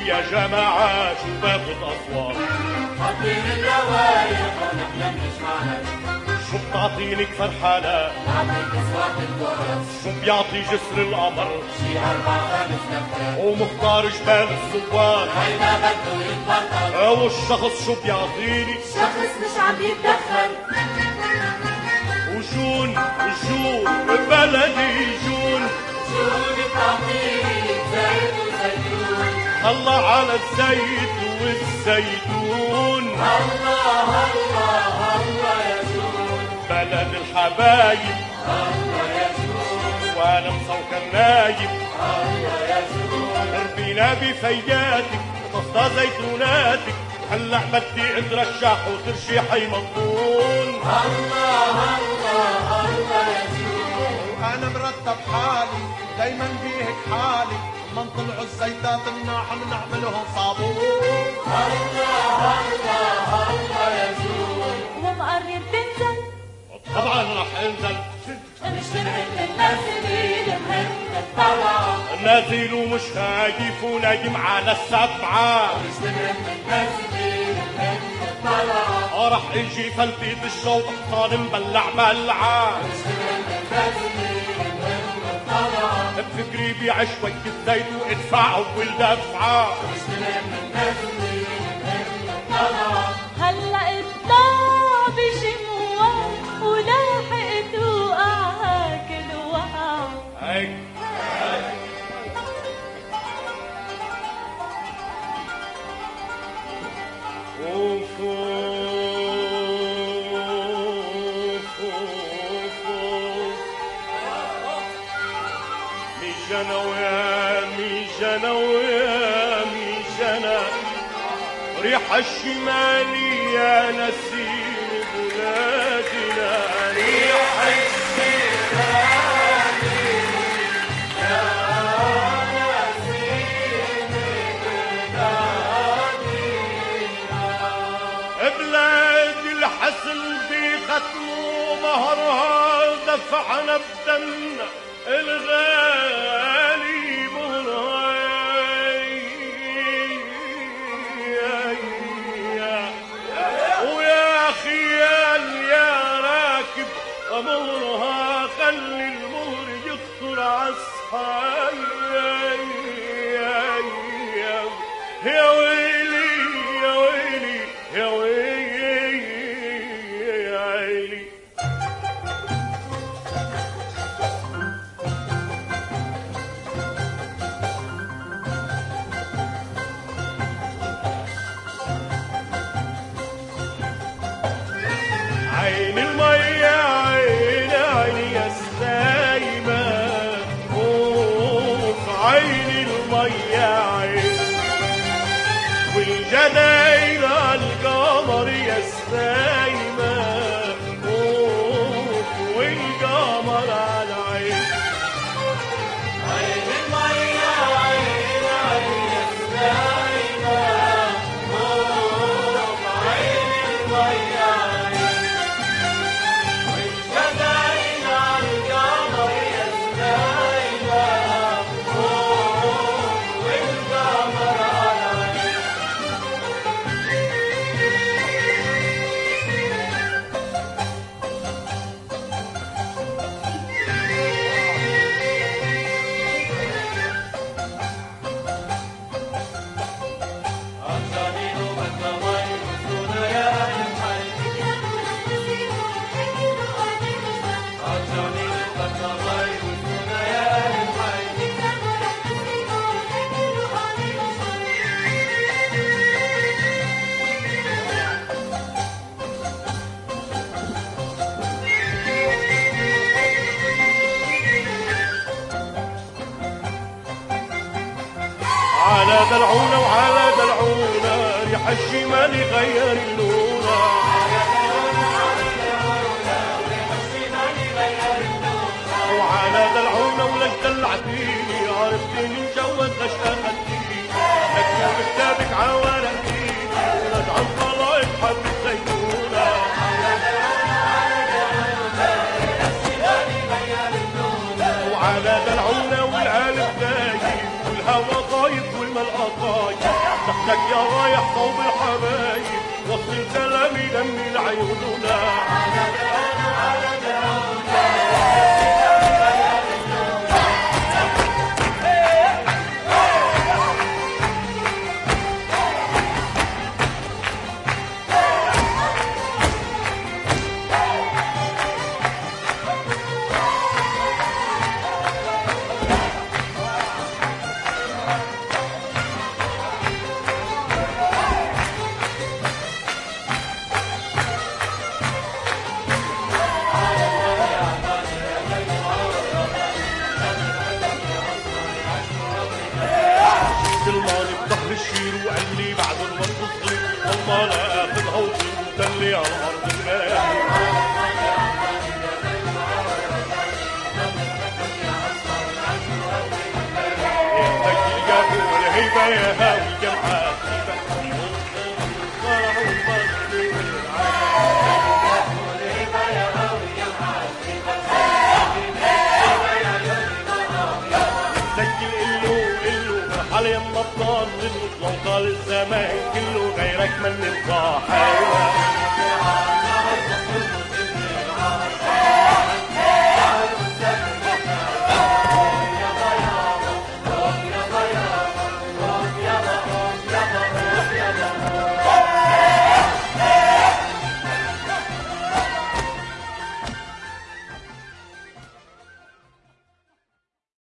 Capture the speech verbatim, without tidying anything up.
يا جماعة شو باخد أصوات حاطين الروايح ونحن بنسمعها شو بتعطيني فرحانة بعطيك اصوات الكورس شو بيعطي جسر القمر شي اربع خمس نفرات ومختار جبال الصوان هيدا بده يتبطل والشخص شو بيعطيني شخص مش عم يتدخل وجون وجون بلدي جون جون بتعطيني زيت وزيتون الله على الزيت والزيتون الله الله الله يا جون بلد الحبايب الله يا جون وانا مسوكر نايب الله يا جون ربينا بفياتك وتصدى زيتوناتك هلا بدي اترشح وترشيحي مضمون الله الله الله يا جون وانا مرتب حالي دايما بيهك حالي من طلعوا الزيتات الناحم نعملهم صابون الله الله الله يا جون ومقرر تنزل طبعا رح انزل مش نحن النازلين مهم الطلعة نازل ومش خايف ونايم على السبعة مش نحن النازلين مهم الطلعة رح اجي فلتي بالشوط حصان مبلع ملعة مش نحن النازلين مهم الطلعة بفكري بيع شوية الزيت وادفع اول دفعة مش نحن النازلين مهم الطلعة هلا اطلع بجموع ولاحقت وقع هاكل وقع هيك اوف اوف اوف ميجانا ويا ميجانا ويا ميجانا ريح الشمالي يا نسيم بلادنا ريح بلاد الحسن بختموا مهرها دفعنا بدمنا الغالي مهراي ويا خيال يا راكب مهرها خلي المهر يخطر عالصحاي يا ويلي يا ويلي يا ويلي يا عيني عين المية عين عيني يا سايمة اوف عين المية عين والجدايل القمر يا سايمة اوف والقمر على عين عين المية عين عين يا سايمة اوف عين المية عين والجدايل القمر يا سايمة اوف والقمر على عين عطشانين وبدنا مي وصونا يا أهل الحي عطشانين وبدنا مي وصونا يا أهل الحي على دلعونا وعلى دلعونا ريح الشمال غير اللونة وعلى دلعونا ولك دلعتيني عرفتني مجوز ليش اخدتيني مكتوب كتابك عورقتيني ونجعل طلايق حب الزيتونة وعلى دلعونا والقلب دايب والهوى طايب والملقى طايب سلامي دمي لعيوننا الشير وقال لي بعد الوقت الصغير الله لا اخذها وتنلي على الارض الماء يا سيدي جابوا الهيبه يا هاوي جمعات على يم الطال لو طال الزمان كله غيرك من الضحايا